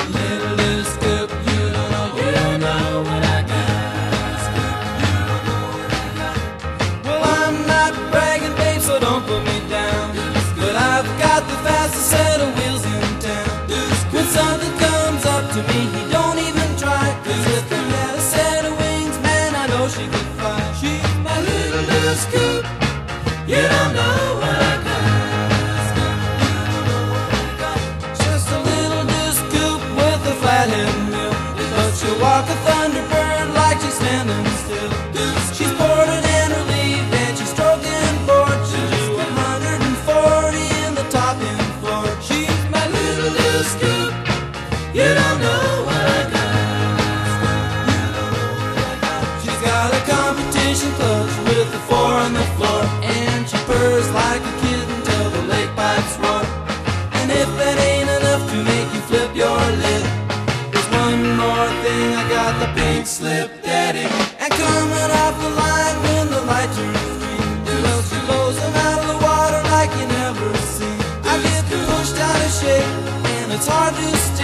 Little scoop, you don't know what I got. Well, I'm not bragging, babe, so don't put me down, but I've got the fastest set of wheels in town. When something comes up to me, he don't even try, 'cause if he had a set of wings, man, I know she could fly. She's my little scoop, you don't know what I got. Just a little scoop with a flathead mill, but she'll walk a Thunderbird like she's standing still. She's ported and relieved and she's stroking board. She'll do 140 in the top end floor. She's my little scoop, you don't know what I got. She's got a competition clutch with the 4 on the floor, and she purrs like a kitten till the lake pipes roar. And if that ain't enough to make you flip your lid, there's one more thing, I got the pink slip daddy. And coming off the line when the light turns green, well, she blows them out of the water like you never seen. I get pushed out of shape and it's hard to stay.